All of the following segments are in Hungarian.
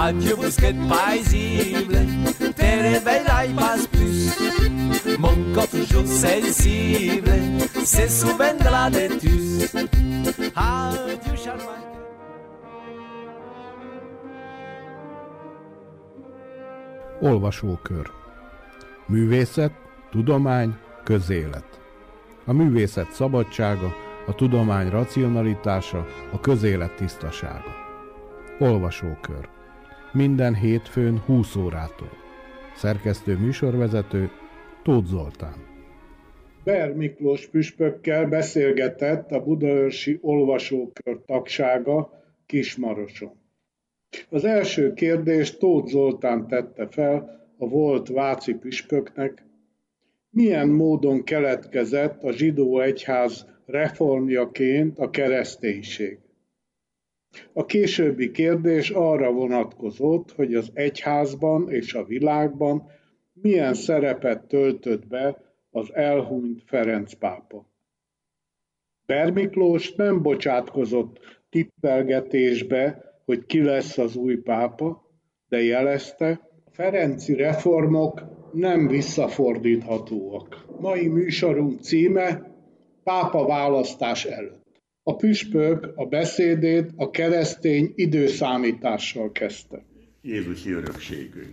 Adieu bousquette paisible, tes réveils pas plus. Mon corps toujours sensible, se souviendra de tous. Adieu charmant. Olvasókör. Művészet, tudomány, közélet. A művészet szabadsága, a tudomány racionalitása, a közélet tisztasága. Olvasókör. Minden hétfőn 20 órától. Szerkesztő műsorvezető Tóth Zoltán. Ber Miklós püspökkel beszélgetett a budaörsi olvasókör tagsága Kismaroson. Az első kérdést Tóth Zoltán tette fel a volt váci püspöknek, milyen módon keletkezett a zsidó egyház reformjaként a kereszténység. A későbbi kérdés arra vonatkozott, hogy az egyházban és a világban milyen szerepet töltött be az elhunyt Ferenc pápa. Ber Miklós nem bocsátkozott tippelgetésbe, hogy ki lesz az új pápa, de jelezte, a ferenci reformok nem visszafordíthatóak. Mai műsorunk címe Pápa választás előtt. A püspök a beszédét a keresztény időszámítással kezdte. Jézusi örökségünk.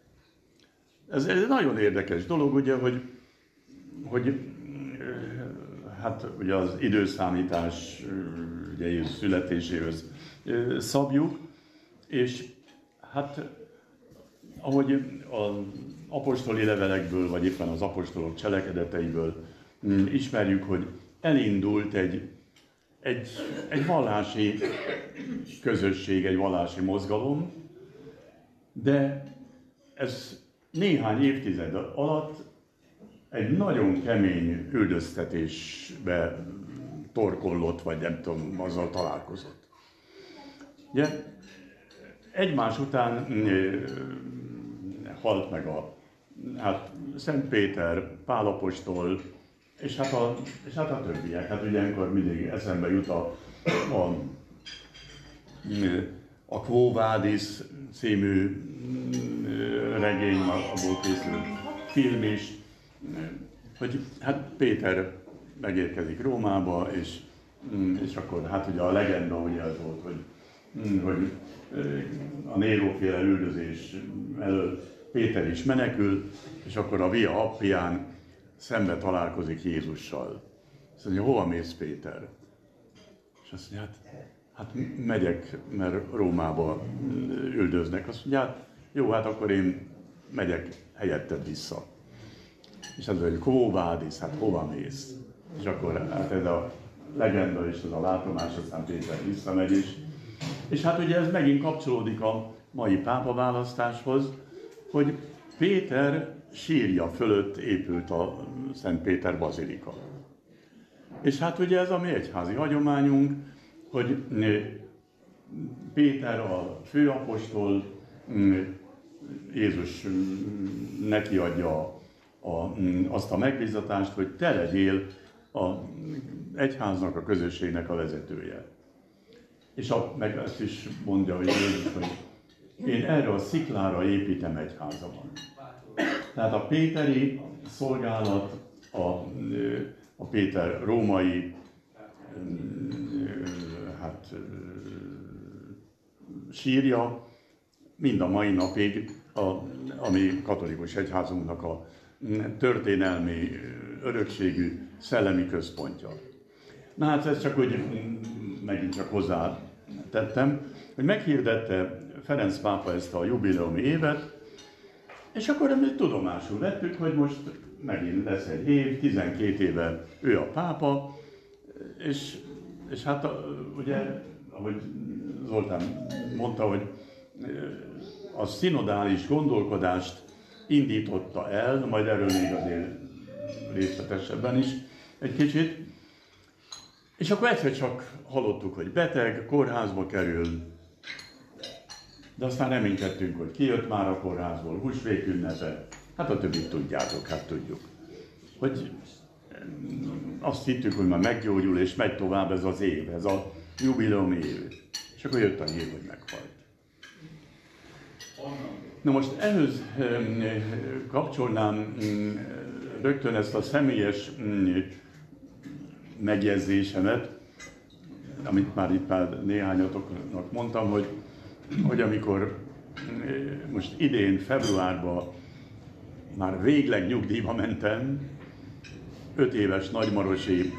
Ez egy nagyon érdekes dolog, ugye, hogy hát ugye az időszámítás ugye Jézus születéséhez szabjuk, és hát ahogy az apostoli levelekből, vagy éppen az apostolok cselekedeteiből ismerjük, hogy elindult egy vallási közösség, egy vallási mozgalom, de ez néhány évtized alatt egy nagyon kemény üldöztetésbe torkollott, vagy nem tudom, azzal találkozott. Ugye, egymás után halt meg Szent Péter, Pál apostol, és hát a többiek. Hát ugye ilyenkor mindig eszembe jut a Quo Vadis című regény, abból készült film is, hogy hát Péter megérkezik Rómába, és akkor hát ugye a legenda ugye az volt, hogy a Néró-féle üldözés elől Péter is menekül, és akkor a Via Appián szembe találkozik Jézussal. Azt mondja, hova mész, Péter? És azt mondja, hát megyek, mert Rómába üldöznek. Azt mondja, hát jó, hát akkor én megyek helyetted vissza. És azt mondja, hogy Quo Vadis, hát hova mész? És akkor hát ez a legenda és ez a látomás, aztán Péter visszamegy is. És hát ugye ez megint kapcsolódik a mai pápaválasztáshoz, hogy Péter sírja fölött épült a Szent Péter bazilika. És hát ugye ez a mi egyházi hagyományunk, hogy Péter a főapostol, Jézus neki adja azt a megbízatást, hogy te legyél az egyháznak, a közösségnek a vezetője. És meg ezt is mondja, hogy Jézus, hogy én erre a sziklára építem egyházamat. Tehát a péteri szolgálat, a Péter római sírja mind a mai napig a mi katolikus egyházunknak a történelmi örökségű szellemi központja. Na hát ezt csak úgy megint csak hozzá tettem, hogy meghirdette Ferenc pápa ezt a jubileumi évet, és akkor tudomásul vettük, hogy most megint lesz egy év, 12 éve ő a pápa, és hát ugye, ahogy Zoltán mondta, hogy a szinodális gondolkodást indította el, majd erről még azért részletesebben is egy kicsit, és akkor egyszer csak hallottuk, hogy beteg, kórházba kerül, de aztán reménykedtünk, hogy kijött már a kórházból, húsvét ünnepe, hát a többit tudjátok, hát tudjuk. Hogy azt hittük, hogy már meggyógyul és megy tovább ez az év, ez a jubileumi év. És akkor jött a hír, hogy meghalt. Na most ehhez kapcsolnám rögtön ezt a személyes megjegyzésemet, amit már itt néhányatoknak mondtam, hogy amikor most idén februárban már végleg nyugdíjba mentem, 5 éves nagymarosi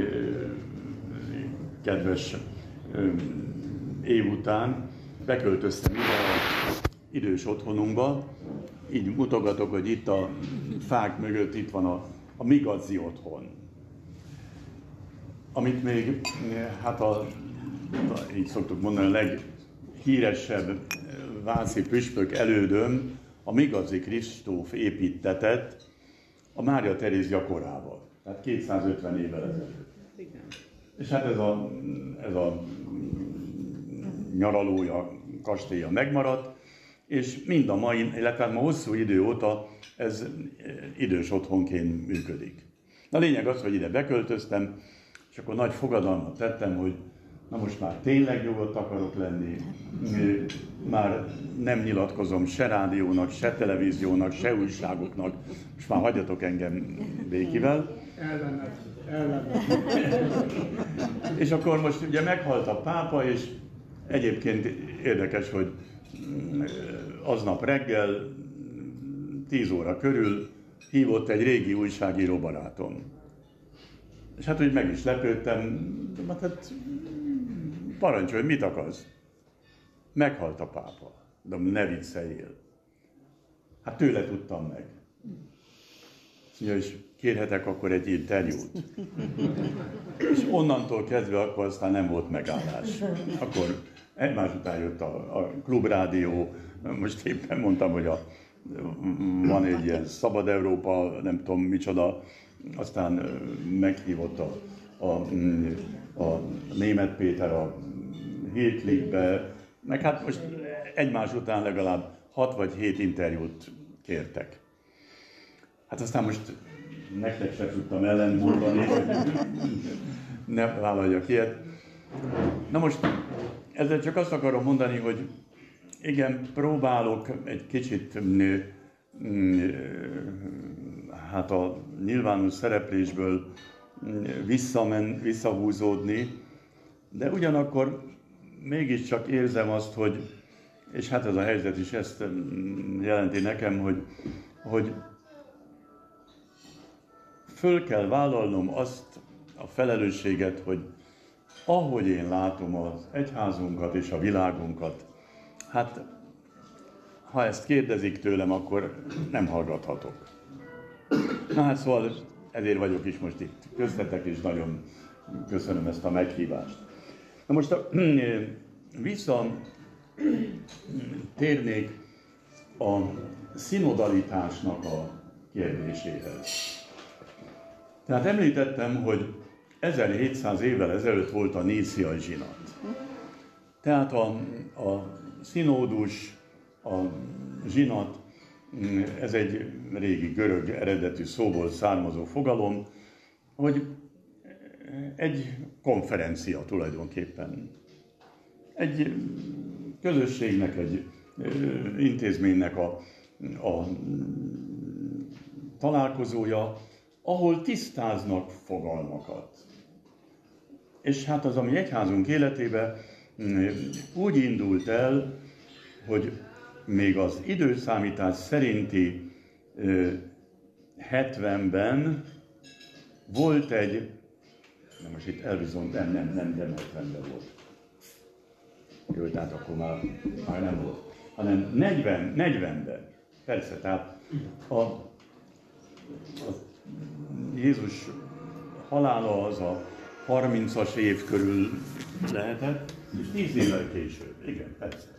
kedves év után beköltöztem ide az idős otthonunkba, így mutogatok, hogy itt a fák mögött itt van a mi gazzi otthon. Amit még, hát így szoktuk mondani, a leghíresebb vászi püspök elődöm, a Migazi Kristóf építtetett a Mária Terézia korában, tehát 250 évvel ezelőtt. És hát ez a nyaralója, kastélya megmaradt, és mind a mai, illetve ma hosszú idő óta ez idős otthonként működik. A lényeg az, hogy ide beköltöztem, és akkor nagy fogadalmat tettem, hogy na most már tényleg nyugodt akarok lenni, már nem nyilatkozom se rádiónak, se televíziónak, se újságoknak, most már hagyjatok engem békivel. Ellenet. És akkor most ugye meghalt a pápa, és egyébként érdekes, hogy aznap reggel 10 óra körül hívott egy régi újságíró barátom. És hát úgy meg is lepődtem, hát parancsolj, mit akarsz? Meghalt a pápa. De ne vicceljél. Hát tőle tudtam meg. És kérhetek akkor egy interjút. És onnantól kezdve akkor aztán nem volt megállás. Akkor egymás után jött a klubrádió, most éppen mondtam, hogy van egy ilyen Szabad Európa, nem tudom micsoda, aztán meghívott a Németh Péter a Hírklikbe, meg hát most egymás után legalább 6 vagy 7 interjút kértek. Hát aztán most nektek sem tudtam ellentmondani, hogy ne vállaljak ilyet. Na most ezzel csak azt akarom mondani, hogy igen, próbálok egy kicsit hát a nyilvános szereplésből visszahúzódni, de ugyanakkor mégiscsak érzem azt, hogy, és hát ez a helyzet is ezt jelenti nekem, hogy föl kell vállalnom azt a felelősséget, hogy ahogy én látom az egyházunkat és a világunkat, hát ha ezt kérdezik tőlem, akkor nem hallgathatok. Na hát szóval ezért vagyok is most itt köztetek, és nagyon köszönöm ezt a meghívást. Na most visszatérnék a szinodalitásnak a kérdéséhez. Tehát említettem, hogy 1700 évvel ezelőtt volt a níciai zsinat. Tehát a szinódus, a zsinat, ez egy régi görög eredetű szóból származó fogalom, hogy egy konferencia tulajdonképpen. Egy közösségnek, egy intézménynek a találkozója, ahol tisztáznak fogalmakat. És hát az, ami egyházunk életében úgy indult el, hogy még az időszámítás szerinti 70-ben volt egy, na most itt elbizony, nem 70-ben volt. Jó, tehát akkor már nem volt, hanem 40-ben. Persze, tehát a Jézus halála az a 30-as év körül lehetett, és 10 évvel később. Igen, persze.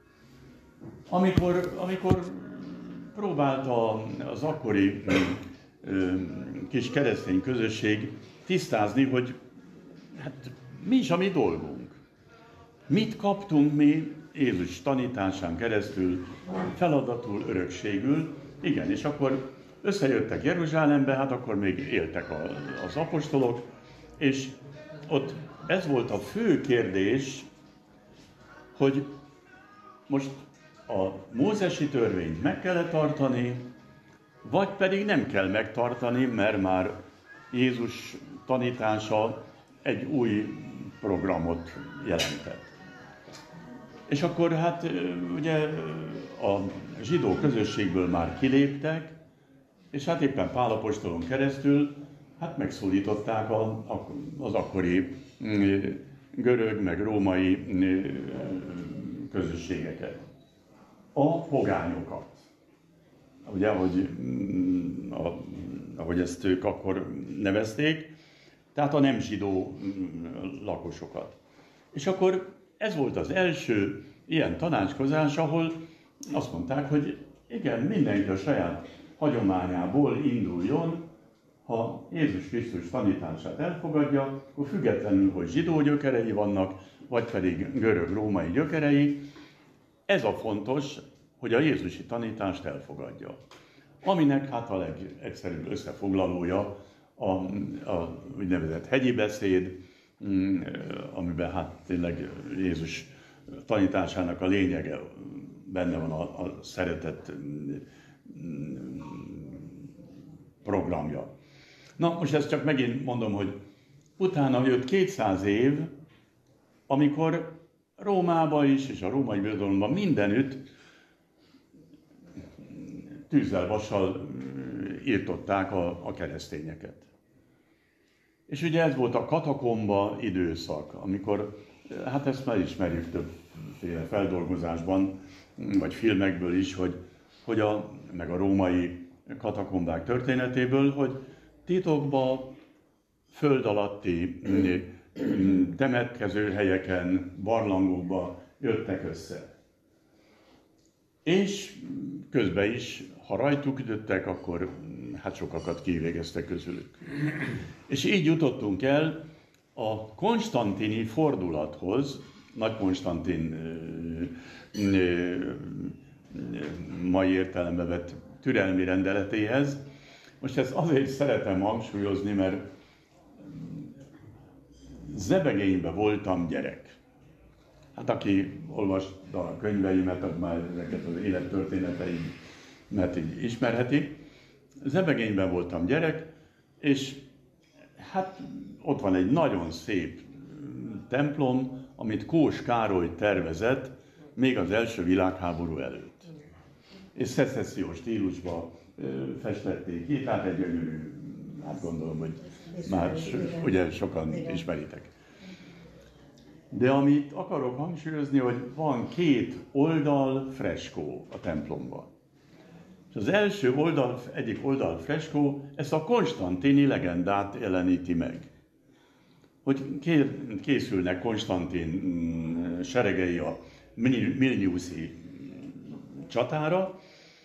Amikor próbálta az akkori kis keresztény közösség tisztázni, hogy hát mi is a mi dolgunk. Mit kaptunk mi Jézus tanításán keresztül, feladatul, örökségül. Igen, és akkor összejöttek Jeruzsálembe, hát akkor még éltek az apostolok, és ott ez volt a fő kérdés, hogy most a mózesi törvényt meg kell tartani, vagy pedig nem kell megtartani, mert már Jézus tanítása egy új programot jelentett. És akkor hát ugye a zsidó közösségből már kiléptek, és hát éppen Pál apostolon keresztül hát megszólították az akkori görög meg római közösségeket. A pogányokat. Ugye, ahogy ezt ők akkor nevezték, tehát a nem zsidó lakosokat. És akkor ez volt az első ilyen tanácskozás, ahol azt mondták, hogy igen, mindenki a saját hagyományából induljon, ha Jézus Krisztus tanítását elfogadja, akkor függetlenül, hogy zsidó gyökerei vannak, vagy pedig görög-római gyökerei, ez a fontos, hogy a jézusi tanítást elfogadja. Aminek hát a legegyszerűbb összefoglalója a úgynevezett hegyi beszéd, amiben hát tényleg Jézus tanításának a lényege benne van a szeretet programja. Na, most ezt csak megint mondom, hogy utána jött 200 év, amikor Rómában is, és a római birodalomban mindenütt tűzzel, vassal írtották a keresztényeket. És ugye ez volt a katakomba időszak, amikor, hát ezt már ismerjük többféle feldolgozásban, vagy filmekből is, hogy meg a római katakombák történetéből, hogy titokba, föld alatti temetkező helyeken, barlangokba jöttek össze. És közben is, ha rajtuk ütöttek, akkor hát sokakat kivégeztek közülük. És így jutottunk el a konstantini fordulathoz, Nagy Konstantin mai értelembe vett türelmi rendeletéhez. Most ezt azért szeretem hangsúlyozni, mert zebegényben voltam gyerek. Hát aki olvasta a könyveimet, az már ezeket az élettörténeteimet így ismerheti. Zebegényben voltam gyerek, és hát ott van egy nagyon szép templom, amit Kós Károly tervezett még az első világháború előtt. És szecessziós stílusban festették ki, tehát egy gyönyörű, hát gondolom, hogy már ugye sokan ismeritek. De amit akarok hangsúlyozni, hogy van 2 oldal freskó a templomban. És az első oldal, egyik oldal freskó, ezt a konstantini legendát jeleníti meg. Hogy készülnek Konstantin seregei a Milniuszi csatára,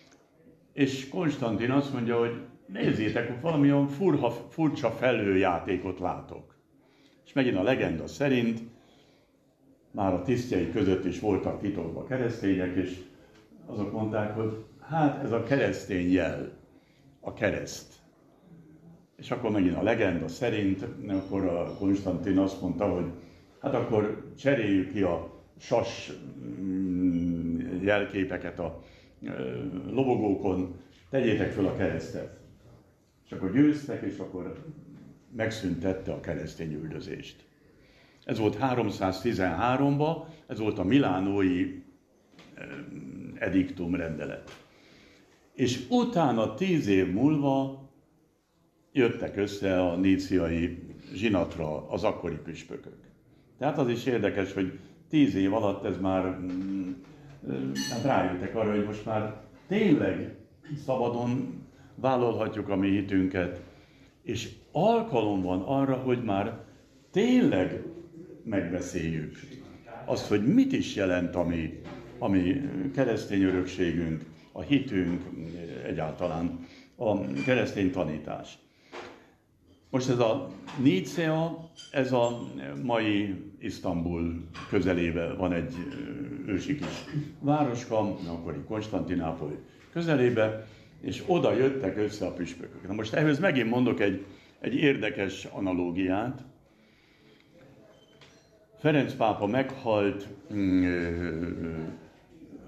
és Konstantin azt mondja, hogy nézzétek, valamilyen furcsa felhőjátékot látok. És megint a legenda szerint már a tisztjei között is voltak titokban keresztények, és azok mondták, hogy hát ez a keresztény jel, a kereszt. És akkor megint a legenda szerint, akkor a Konstantin azt mondta, hogy hát akkor cseréljük ki a sas jelképeket a lobogókon, tegyétek föl a keresztet. És akkor győztek, és akkor megszüntette a keresztény üldözést. Ez volt 313-ban, ez volt a milánói ediktum rendelet. És utána 10 év múlva jöttek össze a níciai zsinatra az akkori püspökök. Tehát az is érdekes, hogy 10 év alatt ez már hát rájöttek arra, hogy most már tényleg szabadon vállalhatjuk a mi hitünket, és alkalom van arra, hogy már tényleg megbeszéljük azt, hogy mit is jelent a mi keresztény örökségünk, a hitünk, egyáltalán a keresztény tanítás. Most ez a Nicea, ez a mai Isztambul közelében van egy ősi kis városka, akkori Konstantinápoly közelébe, és oda jöttek össze a püspökök. Na most ehhez megint mondok egy érdekes analógiát. Ferenc pápa meghalt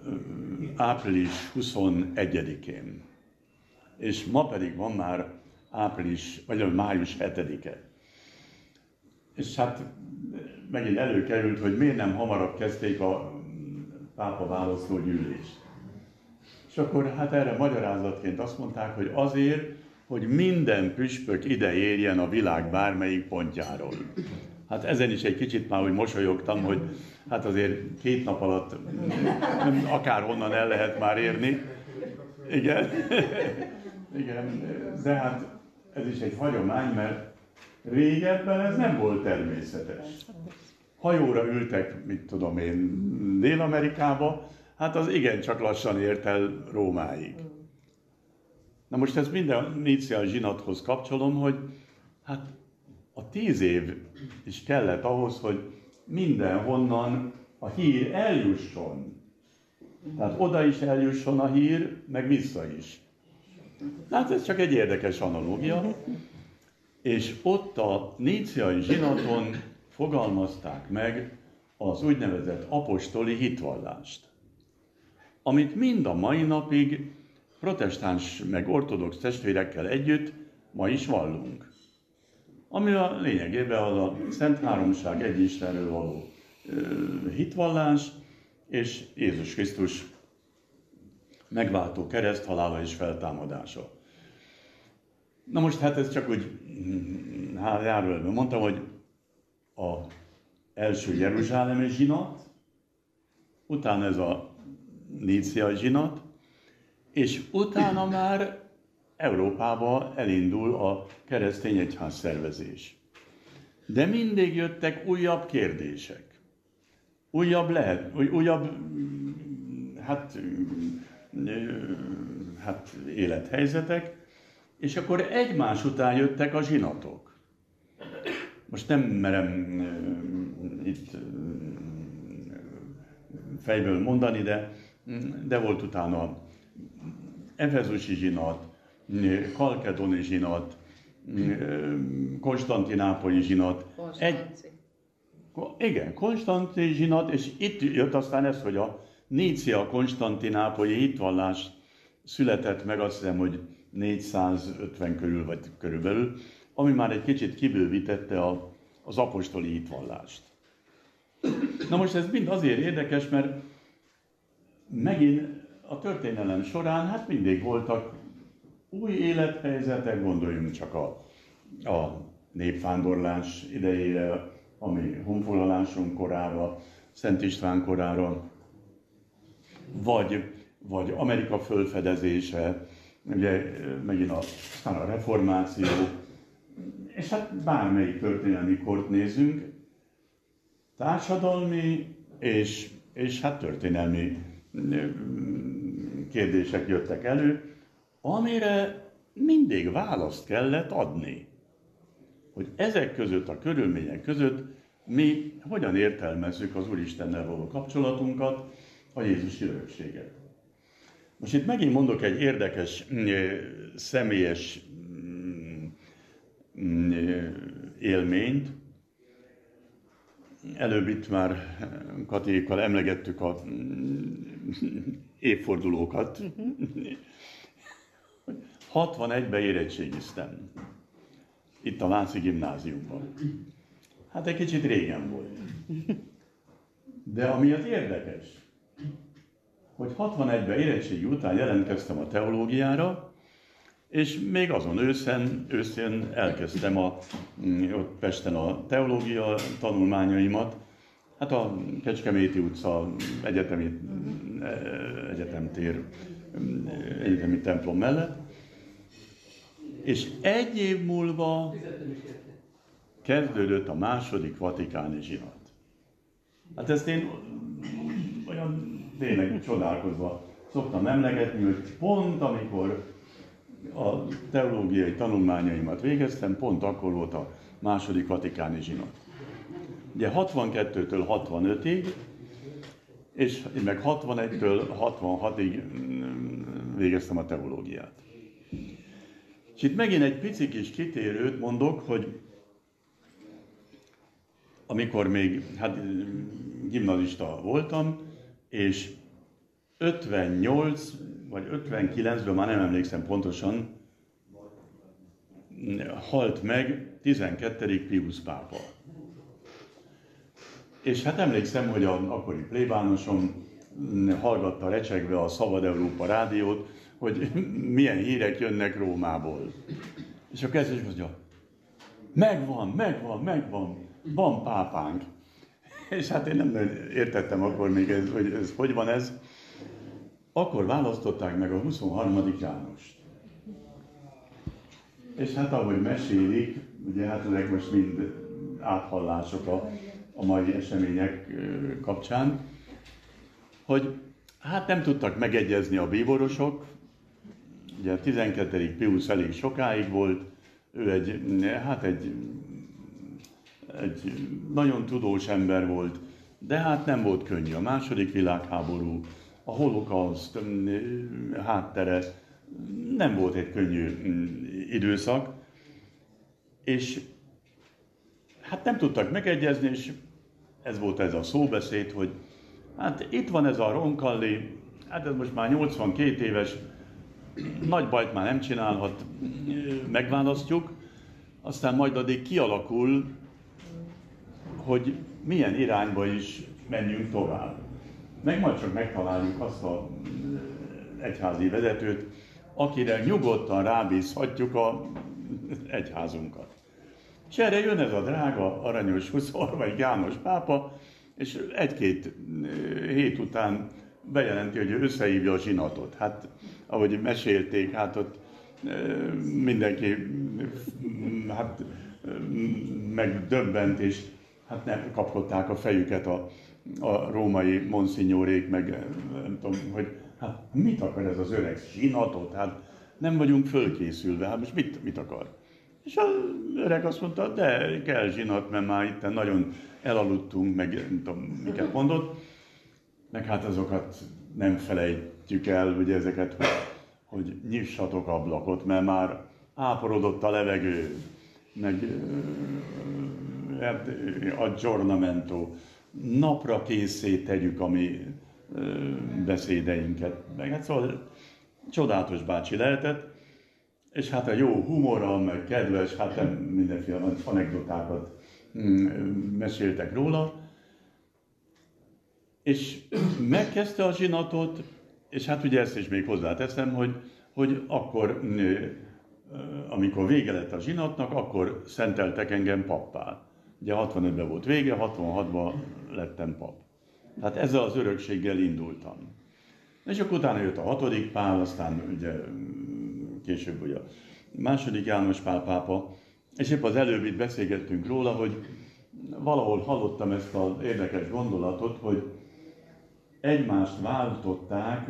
április 21-én. És ma pedig van már május 7-e. És hát megint előkerült, hogy miért nem hamarabb kezdték a pápa választógyűlést. És akkor hát erre magyarázatként azt mondták, hogy azért, hogy minden püspök ide érjen a világ bármelyik pontjáról. Hát ezen is egy kicsit már úgy mosolyogtam, hogy hát azért 2 nap alatt akárhonnan el lehet már érni. Igen. Igen, de hát ez is egy hagyomány, mert régebben ez nem volt természetes. Hajóra ültek, mit tudom én, Dél-Amerikába, hát az igencsak lassan ért el Rómáig. Na most ezt minden Níciai zsinathoz kapcsolom, hogy hát a 10 év is kellett ahhoz, hogy mindenhonnan a hír eljusson. Tehát oda is eljusson a hír, meg vissza is. Hát ez csak egy érdekes analógia. És ott a Níciai zsinaton fogalmazták meg az úgynevezett apostoli hitvallást, amit mind a mai napig protestáns meg ortodox testvérekkel együtt ma is vallunk. Ami a lényegében az a Szent Háromság egy Istenről való hitvallás, és Jézus Krisztus megváltó kereszthalála és feltámadása. Na most hát ez csak úgy járójelben mondtam, hogy az első jeruzsálemi zsinat, utána ez a níciai zsinat, és utána már Európába elindul a keresztény egyház szervezés. De mindig jöttek újabb kérdések, újabb élethelyzetek, és akkor egymás után jöttek a zsinatok. Most nem merem itt fejből mondani, de volt utána efezusi zsinat, kalkedoni zsinat, konstantinápolyi zsinat. Igen, konstanti zsinat, és itt jött aztán ez, hogy a Nícia konstantinápolyi hitvallás született meg, azt hiszem, hogy 450 körül, vagy körülbelül, ami már egy kicsit kibővítette az apostoli hitvallást. Na most ez mind azért érdekes, mert megint a történelem során hát mindig voltak új élethelyzetek, gondoljunk csak a népvándorlás idejére, ami honfoglalásunk korára, Szent István korára, vagy Amerika fölfedezése, ugye megint aztán a reformáció, és hát bármelyik történelmi kort nézünk, társadalmi és hát történelmi kérdések jöttek elő, amire mindig választ kellett adni. Hogy ezek között, a körülmények között mi hogyan értelmezzük az Úristennel való kapcsolatunkat, a Jézusi örökséget. Most itt megint mondok egy érdekes, személyes élményt. Előbb itt már Katékkal emlegettük a évfordulókat. 61-ben érettségiztem. Itt a Lánci gimnáziumban. Hát egy kicsit régen volt. De ami az érdekes, hogy 61-ben érettségi után jelentkeztem a teológiára, és még azon őszén elkezdtem ott Pesten a teológia tanulmányaimat, hát a Kecskeméti utca egyetemtér, egyetemi templom mellett, és egy év múlva kezdődött a második vatikáni zsinat. Hát ezt én olyan tényleg csodálkozva szoktam emlegetni, hogy pont amikor a teológiai tanulmányaimat végeztem, pont akkor volt a második vatikáni zsinat. Ugye 62-től 65-ig, és én meg 61-től 66-ig végeztem a teológiát. És itt megint egy pici kis kitérőt mondok, hogy amikor még gimnazista voltam, és 58 vagy 59-ben, már nem emlékszem pontosan, halt meg 12. Piusz pápa. És hát emlékszem, hogy az akkori plébánosom hallgatta recsegve a Szabad Európa rádiót, hogy milyen hírek jönnek Rómából. És a kezdés mondja, megvan, van pápánk. És hát én nem értettem akkor még, hogy van ez. Akkor választották meg a 23. Jánost. És hát ahogy mesélik, ugye hát ezek most mind áthallások a mai események kapcsán, hogy hát nem tudtak megegyezni a bíborosok, ugye 12. Piusz elég sokáig volt, ő egy nagyon tudós ember volt, de hát nem volt könnyű. A második világháború, a holokauszt háttere, nem volt egy könnyű időszak, és hát nem tudtak megegyezni, és ez volt ez a szóbeszéd, hogy hát itt van ez a Roncalli, hát ez most már 82 éves, nagy bajt már nem csinálhat, megválasztjuk, aztán majd addig kialakul, hogy milyen irányba is menjünk tovább. Meg majd csak megtaláljuk azt az egyházi vezetőt, akire nyugodtan rábízhatjuk az egyházunkat. És erre jön ez a drága, aranyos 23. János pápa, és egy-két hét után bejelenti, hogy ő összehívja a zsinatot. Hát, ahogy mesélték, hát ott mindenki hát, megdöbbent, és hát nem kapkodták a fejüket a római monsignorék, meg nem tudom, hogy hát mit akar ez az öreg zsinatot? Hát nem vagyunk fölkészülve, hát most mit akar? És az öreg azt mondta, de kell zsinat, mert már itt nagyon elaludtunk, meg nem tudom, miket mondott. Meg hát azokat nem felejtjük el, ugye ezeket, hogy nyissatok ablakot, mert már áporodott a levegő, meg aggiornamento, napra készé tegyük a mi beszédeinket. Meg hát szóval csodálatos bácsi lehetett, és hát a jó humorral, meg kedves, hát nem mindenféle anekdotákat meséltek róla. És megkezdte a zsinatot, és hát ugye ezt is még hozzáteszem, hogy akkor, amikor vége lett a zsinatnak, akkor szenteltek engem pappá. Ugye 65-ben volt vége, 66-ban lettem pap. Tehát ezzel az örökséggel indultam. És akkor utána jött a 6. Pál, aztán ugye később ugye a 2. János Pál pápa, és épp az előbb itt beszélgettünk róla, hogy valahol hallottam ezt az érdekes gondolatot, hogy egymást váltották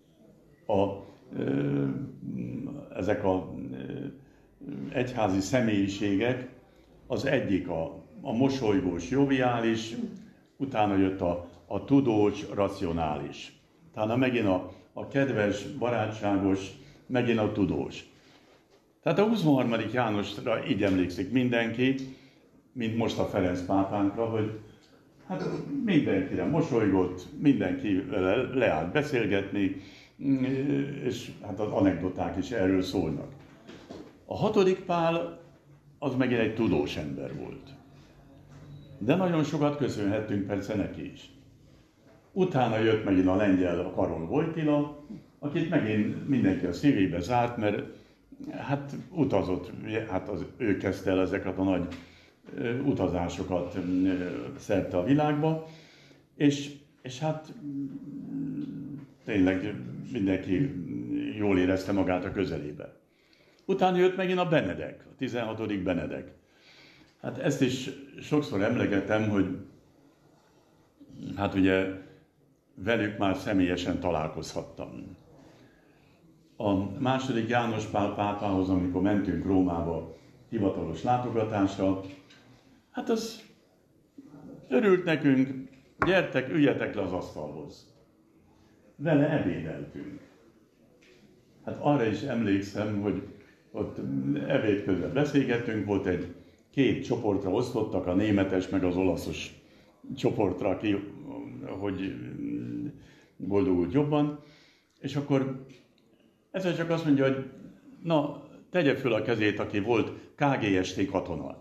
ezek az egyházi személyiségek, az egyik a mosolygós, joviális, utána jött a tudós, racionális. Utána megint a kedves, barátságos, megint a tudós. Tehát a 23. Jánosra így emlékszik mindenki, mint most a Ferenc pápánkra, hogy hát mindenkire mosolygott, mindenkivel leállt beszélgetni, és hát az anekdoták is erről szólnak. A 6. Pál az megint egy tudós ember volt. De nagyon sokat köszönhettünk persze neki is. Utána jött megint a lengyel, a Karol Wojtyla, akit megint mindenki a szívébe zárt, mert hát utazott, hát ő kezdte el ezeket a nagy utazásokat szerte a világba, és hát tényleg mindenki jól érezte magát a közelébe. Utána jött megint a Benedek, a 16. Benedek. Hát ezt is sokszor emlegetem, hogy hát ugye velük már személyesen találkozhattam. A 2. János Pál pápához, amikor mentünk Rómába hivatalos látogatásra, hát az örült nekünk, gyertek, üljetek le az asztalhoz. Vele ebédeltünk. Hát arra is emlékszem, hogy ott ebéd közben beszélgettünk, volt két csoportra osztottak, a németes meg az olaszos csoportra, hogy boldogult jobban, és akkor egyszer csak azt mondja, hogy na, tegye föl a kezét, aki volt KGST katona.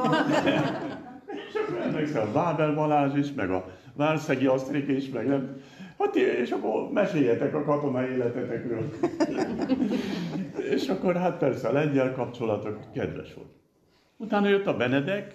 És akkor emlékszem a Bábel Balázs is, meg a Várszegi Asztrik is, meg nem. Hát és akkor meséljetek a katonai életetekről. És akkor hát persze a lengyel kapcsolatok kedves volt. Utána jött a Benedek,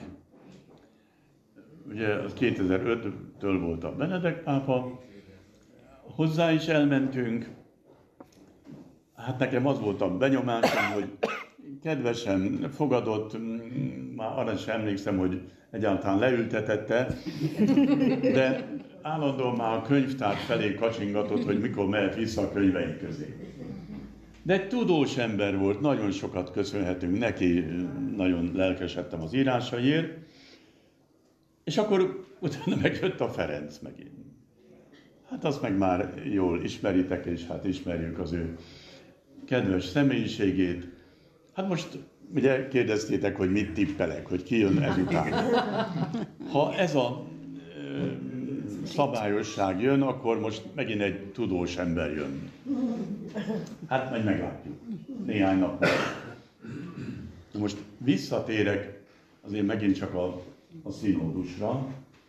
ugye az 2005-től volt a Benedek pápa, hozzá is elmentünk. Hát nekem az volt a benyomásom, hogy kedvesen fogadott, már arra sem emlékszem, hogy egyáltalán leültetette, de állandóan már a könyvtár felé kacsingatott, hogy mikor mehet vissza a könyvei közé. De egy tudós ember volt, nagyon sokat köszönhetünk neki, nagyon lelkesedtem az írásaiért, és akkor utána megjött a Ferenc megint. Hát azt meg már jól ismeritek, és hát ismerjük az ő kedves személyiségét. Hát most ugye kérdeztétek, hogy mit tippelek, hogy ki jön ezután. Ha ez a szabályosság jön, akkor most megint egy tudós ember jön. Hát majd meglátjuk. Néhány nap. Most visszatérek azért megint csak a színódusra.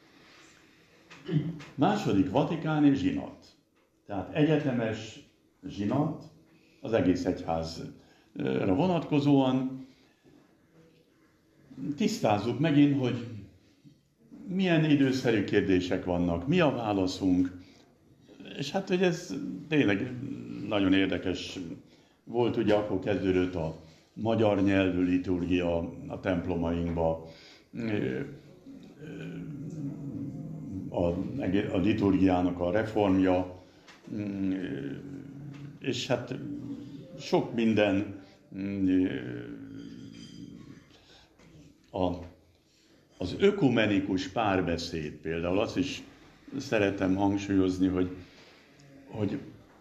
Második vatikáni zsinat. Tehát egyetemes zsinat az egész egyházra vonatkozóan. Tisztázzuk megint, hogy milyen időszerű kérdések vannak, mi a válaszunk, és hát, hogy ez tényleg nagyon érdekes volt, ugye akkor kezdődött a magyar nyelvű liturgia a templomainkba, a liturgiának a reformja, és hát sok minden az ökumenikus párbeszéd például, azt is szeretem hangsúlyozni, hogy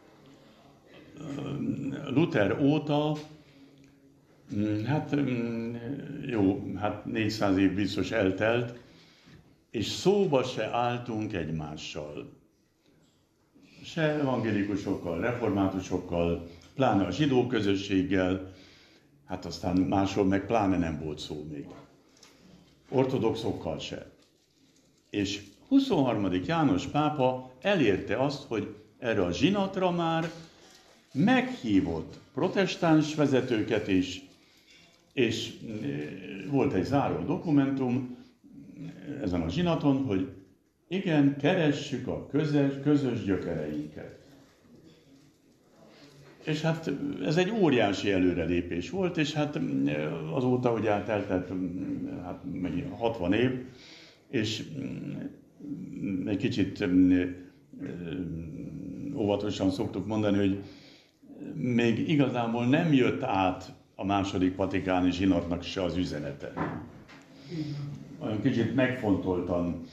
Luther óta, hát jó, hát 400 év biztos eltelt, és szóba se álltunk egymással. Se evangélikusokkal, reformátusokkal, pláne a zsidó közösséggel, hát aztán máshol meg pláne nem volt szó még. Ortodoxokkal se. És 23. János pápa elérte azt, hogy erre a zsinatra már meghívott protestáns vezetőket is, és volt egy záró dokumentum ezen a zsinaton, hogy igen, keressük a közös gyökereinket. És hát ez egy óriási előrelépés volt, és hát azóta, hogy eltelt hát 60 év, és egy kicsit óvatosan szoktuk mondani, hogy még igazából nem jött át a második vatikáni zsinatnak se az üzenete. Olyan kicsit megfontoltan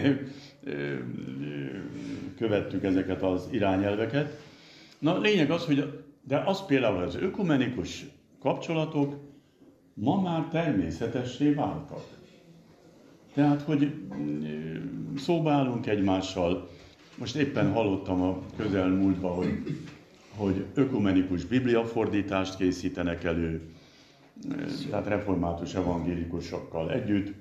követtük ezeket az irányelveket. Na, lényeg az, hogy de az például az ökumenikus kapcsolatok ma már természetessé váltak. Tehát, hogy szóba állunk egymással. Most éppen hallottam a közelmúltban, hogy ökumenikus bibliafordítást készítenek elő, tehát református evangélikusokkal együtt.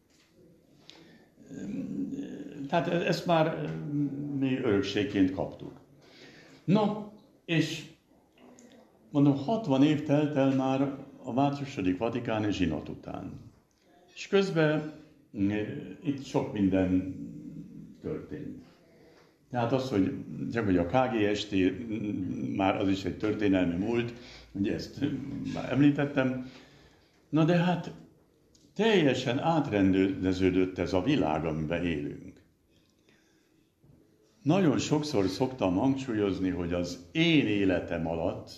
Tehát ezt már mi örökségként kaptuk. Na, és mondom, 60 év telt el már a második vatikáni zsinat után. És közben itt sok minden történt. Tehát az, hogy a KGST már az is egy történelmi múlt, ugye ezt már említettem. Na de hát teljesen átrendeződött ez a világ, amiben élünk. Nagyon sokszor szoktam hangsúlyozni, hogy az én életem alatt,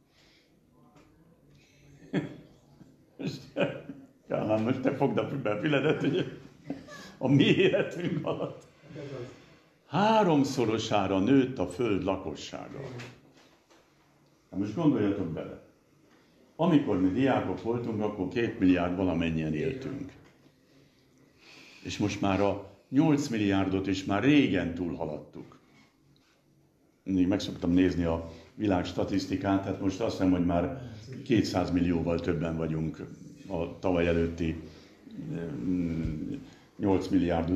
Kálmán, most te fogd be a füledet, hogy a mi életünk alatt 3-szorosára nőtt a föld lakossága. Na most gondoljatok bele. Amikor mi diákok voltunk, akkor 2 milliárd valamennyien éltünk. És most már a 8 milliárdot is már régen túlhaladtuk. mindig meg szoktam nézni a világ statisztikát, tehát most azt hiszem, hogy már 200 millióval többen vagyunk a tavaly előtti 8 milliárd